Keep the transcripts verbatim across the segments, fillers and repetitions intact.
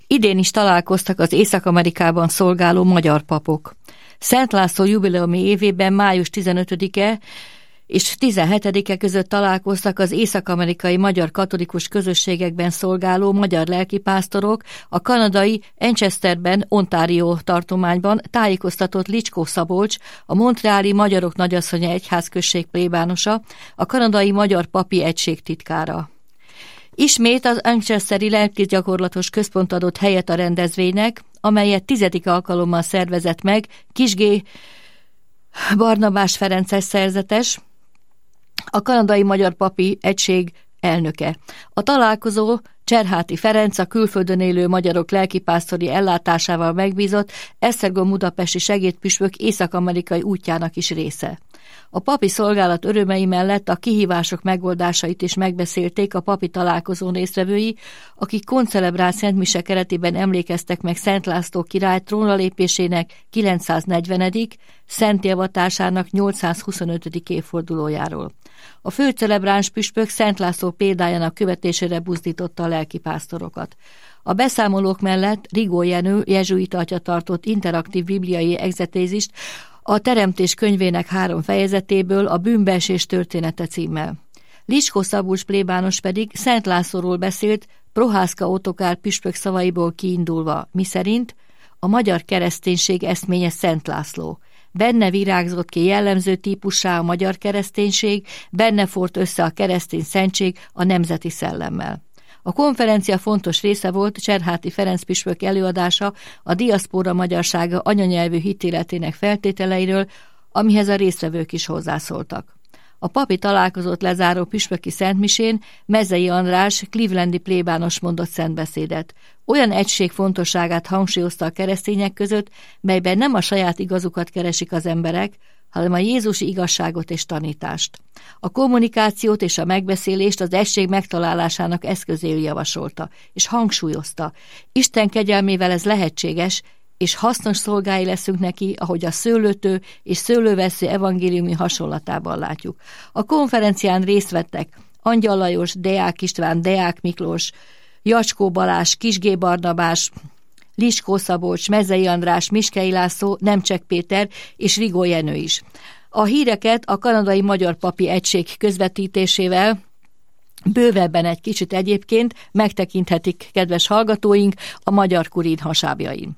Idén is találkoztak az Észak-Amerikában szolgáló magyar papok. Szent László jubileumi évében május tizenötödike és tizenhetedike között találkoztak az észak-amerikai magyar katolikus közösségekben szolgáló magyar lelkipásztorok, a kanadai Manchesterben, Ontario tartományban tájékoztatott Licskó Szabolcs, a montreali Magyarok Nagyasszonya Egyházközség plébánosa, a kanadai Magyar Papi Egység titkára. Ismét az Manchesteri lelkigyakorlatos központ adott helyet a rendezvénynek, amelyet tizedik alkalommal szervezett meg Kisgé Barnabás Ferences szerzetes, a kanadai Magyar Papi Egység elnöke. A találkozó Cserháti Ferenc, a külföldön élő magyarok lelkipásztori ellátásával megbízott Esztergom budapesti segédpüspök észak-amerikai útjának is része. A papi szolgálat örömei mellett a kihívások megoldásait is megbeszélték a papi találkozón résztvevői, akik koncelebrált szentmise keretében emlékeztek meg Szent László király trónra lépésének kilencszáznegyvenedik szentté avatásának nyolcszázhuszonötödik évfordulójáról. A főcelebráns püspök Szent László példájának követésére buzdította a lelkipásztorokat. A beszámolók mellett Rigó Jenő jezsuita atya tartott interaktív bibliai egzetézist a Teremtés könyvének három fejezetéből, a Bűnbeesés története címmel. Licskó Szabolcs plébános pedig Szent Lászlóról beszélt Prohászka Ottokár püspök szavaiból kiindulva, miszerint a magyar kereszténység eszménye Szent László. Benne virágzott ki jellemző típussá a magyar kereszténység, benne fort össze a keresztény szentség a nemzeti szellemmel. A konferencia fontos része volt Cserháti Ferenc püspök előadása a diaszpóra magyarsága anyanyelvű hitéletének feltételeiről, amihez a résztvevők is hozzászóltak. A papi találkozót lezáró püspöki szentmisén Mezei András clevelandi plébános mondott szentbeszédet. Olyan egység fontosságát hangsúlyozta a keresztények között, melyben nem a saját igazukat keresik az emberek, hanem a jézusi igazságot és tanítást. A kommunikációt és a megbeszélést az egység megtalálásának eszközéül javasolta, és hangsúlyozta. Isten kegyelmével ez lehetséges, és hasznos szolgái leszünk neki, ahogy a szőlőtő és szőlővesző evangéliumi hasonlatában látjuk. A konferencián részt vettek Angyal Lajos, Deák István, Deák Miklós, Jacskó Balázs, Kisgé Barnabás, Licskó Szabolcs, Mezei András, Miskei László, Nemcsek Péter és Rigó Jenő is. A híreket a kanadai Magyar Papi Egység közvetítésével bővebben egy kicsit egyébként megtekinthetik kedves hallgatóink a Magyar Kurín hasábjain.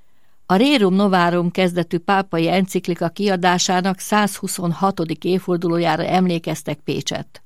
A Rerum Novarum kezdetű pápai enciklika kiadásának százhuszonhatodik évfordulójára emlékeztek Pécsett.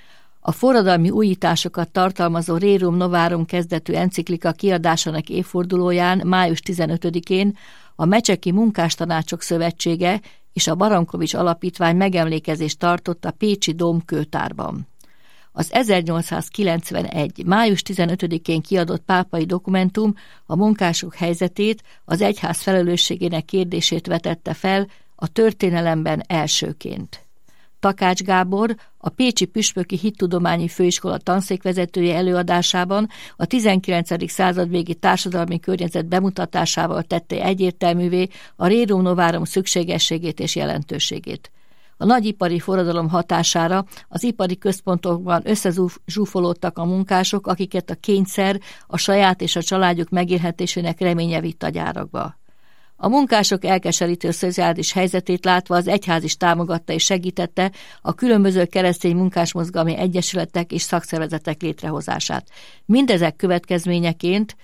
A forradalmi újításokat tartalmazó Rerum Novarum kezdetű enciklika kiadásának évfordulóján május tizenötödikén a Mecseki Munkástanácsok Szövetsége és a Barankovics Alapítvány megemlékezést tartott a pécsi Dómkőtárban. Az ezernyolcszázkilencvenegy. május tizenötödikén kiadott pápai dokumentum a munkások helyzetét, az egyház felelősségének kérdését vetette fel a történelemben elsőként. Takács Gábor, a Pécsi Püspöki Hittudományi Főiskola tanszékvezetője előadásában a tizenkilencedik század végi társadalmi környezet bemutatásával tette egyértelművé a Rerum Novarum szükségességét és jelentőségét. A nagyipari forradalom hatására az ipari központokban összezsúfolódtak a munkások, akiket a kényszer, a saját és a családjuk megélhetésének reménye vitt a gyárakba. A munkások elkeserítő szociális helyzetét látva az egyház is támogatta és segítette a különböző keresztény munkásmozgalmi egyesületek és szakszervezetek létrehozását. Mindezek következményeként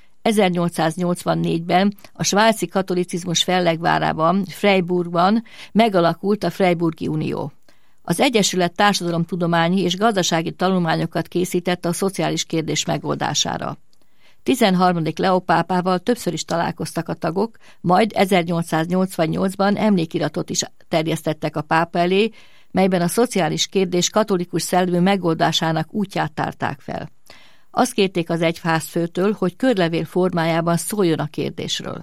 ezernyolcszáznyolcvannégyben a svájci katolicizmus fellegvárában, Freiburgban megalakult a Freiburgi Unió. Az egyesület társadalomtudományi és gazdasági tanulmányokat készített a szociális kérdés megoldására. tizenharmadik Leó pápával többször is találkoztak a tagok, majd ezernyolcszáznyolcvannyolcban emlékiratot is terjesztettek a pápa elé, melyben a szociális kérdés katolikus szellemű megoldásának útját tárták fel. Azt kérték az egyházfőtől, hogy körlevél formájában szóljon a kérdésről.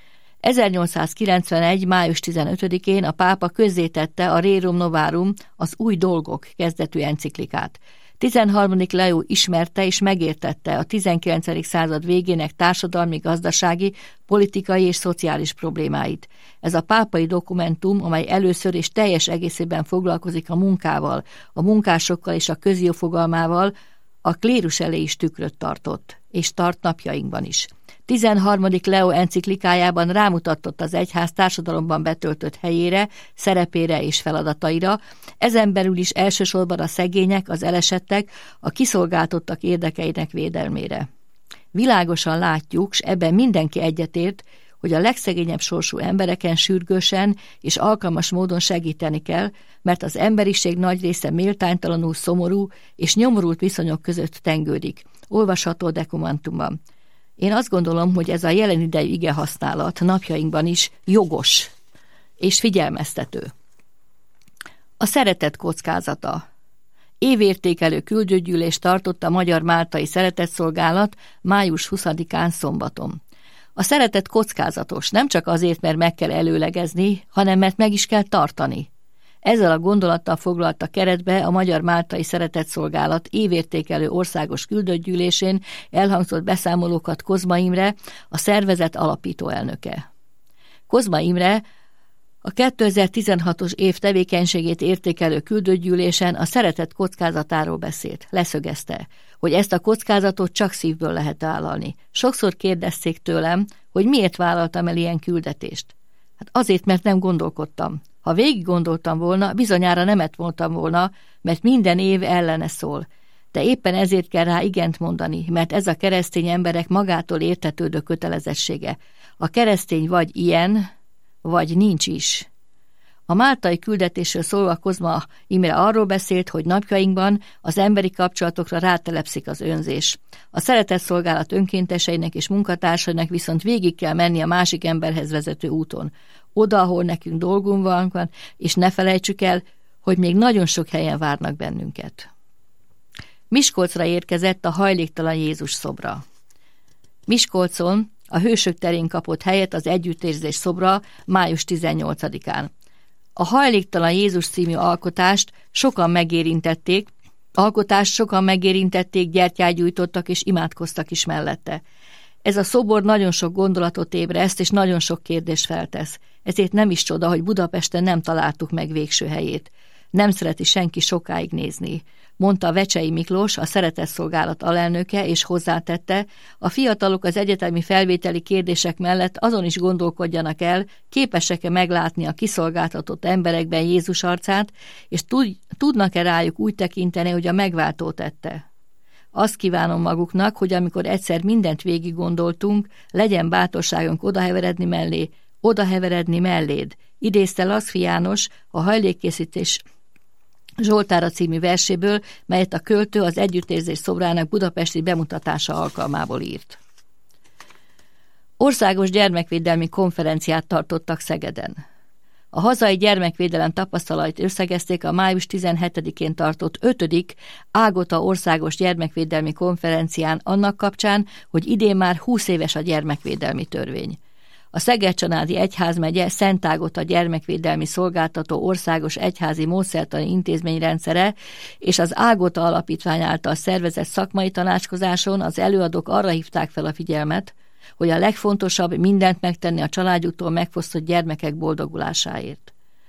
ezernyolcszázkilencvenegy. május tizenötödikén a pápa közzétette a Rerum Novarum, az Új Dolgok kezdetű enciklikát. tizenharmadik Leó ismerte és megértette a tizenkilencedik század végének társadalmi, gazdasági, politikai és szociális problémáit. Ez a pápai dokumentum, amely először és teljes egészében foglalkozik a munkával, a munkásokkal és a közjó fogalmával, a klérus elé is tükröt tartott, és tart napjainkban is. tizenharmadik Leo enciklikájában rámutatott az egyház társadalomban betöltött helyére, szerepére és feladataira, ezen belül is elsősorban a szegények, az elesettek, a kiszolgáltottak érdekeinek védelmére. Világosan látjuk, s ebben mindenki egyetért, hogy a legszegényebb sorsú embereken sürgősen és alkalmas módon segíteni kell, mert az emberiség nagy része méltánytalanul, szomorú és nyomorult viszonyok között tengődik. Olvasható dokumentumban. Én azt gondolom, hogy ez a jelen idejű igehasználat napjainkban is jogos és figyelmeztető. A szeretet kockázata. Évértékelő küldőgyűlést tartott a Magyar Máltai Szeretetszolgálat május huszadikán szombaton. A szeretet kockázatos, nem csak azért, mert meg kell előlegezni, hanem mert meg is kell tartani. Ezzel a gondolattal foglalta keretbe a Magyar Máltai Szeretetszolgálat évértékelő országos küldőgyűlésén elhangzott beszámolókat Kozma Imre, a szervezet alapító elnöke. Kozma Imre a kétezer-tizenhatos év tevékenységét értékelő küldőgyűlésen a szeretet kockázatáról beszélt. Leszögezte, hogy ezt a kockázatot csak szívből lehet vállalni. Sokszor kérdezték tőlem, hogy miért vállaltam el ilyen küldetést. Hát azért, mert nem gondolkodtam. Ha végig gondoltam volna, bizonyára nemet mondtam volna, mert minden év ellene szól. De éppen ezért kell rá igent mondani, mert ez a keresztény emberek magától értetődő kötelezettsége. A keresztény vagy ilyen, vagy nincs is. A máltai küldetésről szólva Kozma Imre arról beszélt, hogy napjainkban az emberi kapcsolatokra rátelepszik az önzés. A szeretetszolgálat önkénteseinek és munkatársainak viszont végig kell menni a másik emberhez vezető úton. Oda, ahol nekünk dolgunk van, és ne felejtsük el, hogy még nagyon sok helyen várnak bennünket. Miskolcra érkezett a hajléktalan Jézus szobra. Miskolcon a Hősök terén kapott helyet az együttérzés szobra május tizennyolcadikán. A hajléktalan Jézus című alkotást sokan megérintették, alkotást sokan megérintették, gyertyát gyújtottak és imádkoztak is mellette. Ez a szobor nagyon sok gondolatot ébreszt és nagyon sok kérdést feltesz. Ezért nem is csoda, hogy Budapesten nem találtuk meg végső helyét. Nem szereti senki sokáig nézni, mondta Vecsei Miklós, a Szeretetszolgálat alelnöke, és hozzátette, a fiatalok az egyetemi felvételi kérdések mellett azon is gondolkodjanak el, képesek-e meglátni a kiszolgáltatott emberekben Jézus arcát, és tudnak-e rájuk úgy tekinteni, hogy a megváltó tette. Azt kívánom maguknak, hogy amikor egyszer mindent végig gondoltunk, legyen bátorságunk odaheveredni mellé, odaheveredni melléd, idézte Laszfi János a Hajlékkészítés Zsoltára című verséből, melyet a költő az együttérzés szobrának budapesti bemutatása alkalmából írt. Országos gyermekvédelmi konferenciát tartottak Szegeden. A hazai gyermekvédelem tapasztalait összegezték a május tizenhetedikén tartott ötödik Ágota országos gyermekvédelmi konferencián annak kapcsán, hogy idén már húsz éves a gyermekvédelmi törvény. A Szeged-Csanádi Egyházmegye Szent Ágota gyermekvédelmi szolgáltató országos egyházi módszertani intézményrendszere és az Ágota Alapítvány által szervezett szakmai tanácskozáson az előadók arra hívták fel a figyelmet, hogy a legfontosabb mindent megtenni a családjuktól megfosztott gyermekek boldogulásáért.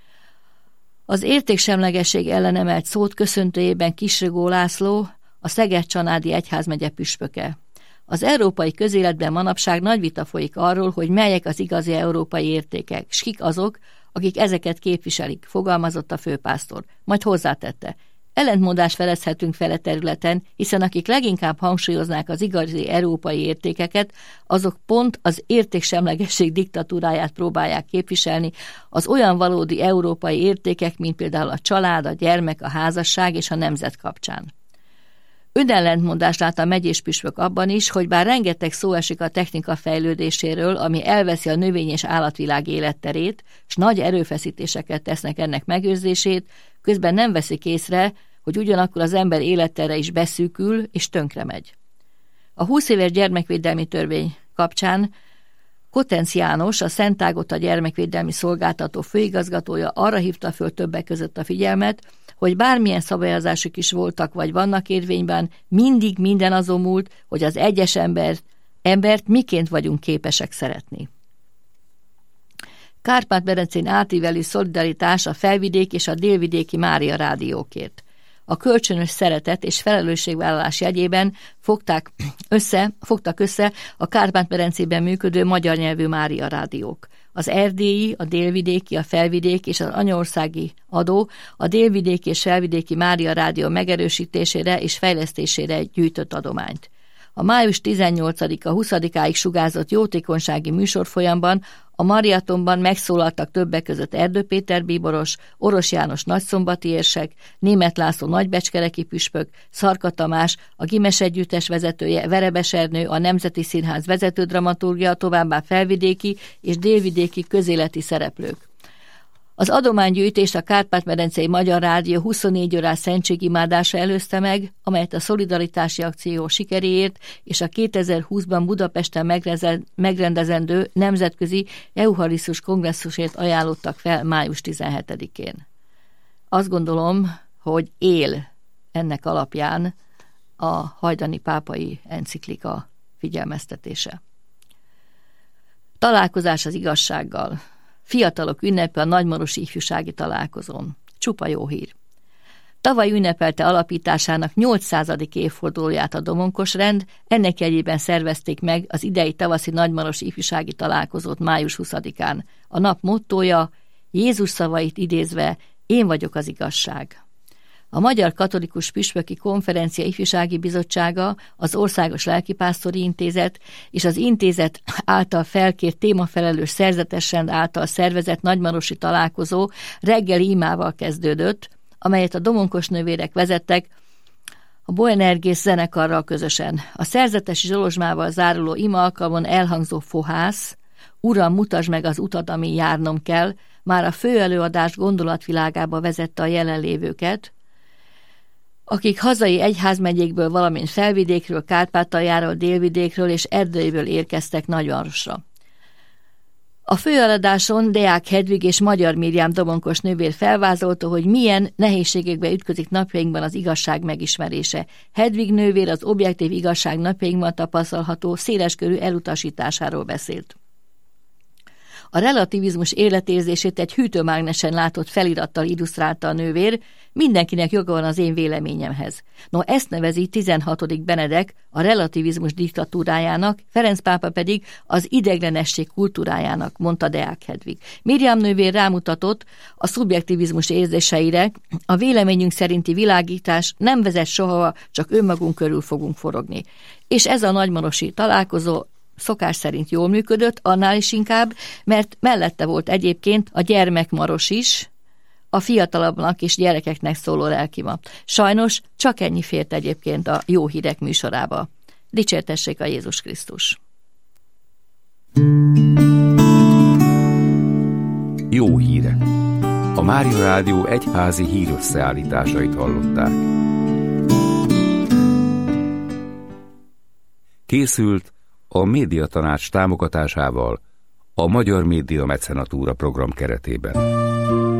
Az értéksemlegesség ellen emelt szót köszöntőjében Kisrigó László, a Szeged-Csanádi Egyházmegye püspöke. Az európai közéletben manapság nagy vita folyik arról, hogy melyek az igazi európai értékek, s kik azok, akik ezeket képviselik, fogalmazott a főpásztor. Majd hozzátette, ellentmondást felezhetünk fele területen, hiszen akik leginkább hangsúlyoznák az igazi európai értékeket, azok pont az értéksemlegesség diktatúráját próbálják képviselni, az olyan valódi európai értékek, mint például a család, a gyermek, a házasság és a nemzet kapcsán. Önellentmondást lát a megyés püspök abban is, hogy bár rengeteg szó esik a technika fejlődéséről, ami elveszi a növény- és állatvilág életterét, s nagy erőfeszítéseket tesznek ennek megőrzését, közben nem veszik észre, hogy ugyanakkor az ember élettere is beszűkül és tönkre megy. A húsz éves gyermekvédelmi törvény kapcsán Kotenc János, a Szent Ágota gyermekvédelmi szolgáltató főigazgatója arra hívta föl többek között a figyelmet, hogy bármilyen szabályozások is voltak vagy vannak érvényben, mindig minden azon múlt, hogy az egyes embert, embert miként vagyunk képesek szeretni. Kárpát-medencén átívelő szolidaritás a Felvidék és a Délvidéki Mária rádiókért. A kölcsönös szeretet és felelősségvállalás jegyében fogták össze, fogtak össze a Kárpát-medencében működő magyar nyelvű Mária rádiók. Az erdélyi, a délvidéki, a felvidéki és az anyaországi adó a délvidéki és felvidéki Mária rádió megerősítésére és fejlesztésére gyűjtött adományt. A május tizennyolcadika huszadikáig sugárzott jótékonysági műsorfolyamban a maratonban megszólaltak többek között Erdő Péter bíboros, Orosz János nagyszombati érsek, Németh László nagybecskereki püspök, Szarka Tamás, a Gimes együttes vezetője, Verebes Ernő, a Nemzeti Színház vezető dramaturgia, továbbá felvidéki és délvidéki közéleti szereplők. Az adománygyűjtést a Kárpát-medencei Magyar Rádió huszonnégy órás szentségimádása előzte meg, amelyet a szolidaritási akció sikeréért és a kétezer-húszban Budapesten megrendezendő nemzetközi eucharisztus kongresszusért ajánlottak fel május tizenhetedikén. Azt gondolom, hogy él ennek alapján a hajdani pápai enciklika figyelmeztetése. Találkozás az igazsággal. Fiatalok ünnepe a nagymarosi ifjúsági találkozón. Csupa jó hír. Tavaly ünnepelte alapításának nyolcszázadik évfordulóját a Domonkos Rend, ennek jegyében szervezték meg az idei tavaszi nagymarosi ifjúsági találkozót május huszadikán. A nap mottója, Jézus szavait idézve, én vagyok az igazság. A Magyar Katolikus Püspöki Konferencia Ifjúsági Bizottsága, az Országos Lelkipásztori Intézet és az intézet által felkért témafelelős szerzetes rend által szervezett nagymarosi találkozó reggeli imával kezdődött, amelyet a Domonkos nővérek vezettek a Boenergész zenekarral közösen. A szerzetesi zsolozsmával záruló ima alkalmon elhangzó fohász, Uram, mutasd meg az utat, amin járnom kell, már a főelőadás gondolatvilágába vezette a jelenlévőket, akik hazai egyházmegyékből, valamint felvidékről, Kárpátaljáról, délvidékről és Erdélyből érkeztek Nagymarosra. A főeladáson Deák Hedvig és Magyar Miriam Domonkos nővér felvázolta, hogy milyen nehézségekbe ütközik napjainkban az igazság megismerése. Hedvig nővér az objektív igazság napjainkban tapasztalható széleskörű elutasításáról beszélt. A relativizmus életérzését egy hűtőmágnesen látott felirattal illusztrálta a nővér, mindenkinek joga van az én véleményemhez. No, ezt nevezi tizenhatodik Benedek a relativizmus diktatúrájának, Ferenc pápa pedig az ideiglenesség kultúrájának, mondta Deák Hedvig. Miriam nővér rámutatott a szubjektivizmus érzéseire, a véleményünk szerinti világítás nem vezet soha, csak önmagunk körül fogunk forogni. És ez a nagymarosi találkozó szokás szerint jól működött, annál is inkább, mert mellette volt egyébként a gyermekmaros is, a fiatalabbnak és gyerekeknek szóló lelkima. Sajnos csak ennyi fért egyébként a jó hírek műsorába. Dicsértessék a Jézus Krisztus! Jó hírek! A Mária Rádió egyházi hírösszeállításait hallották. Készült a Médiatanács támogatásával a Magyar Média Mecenatúra program keretében.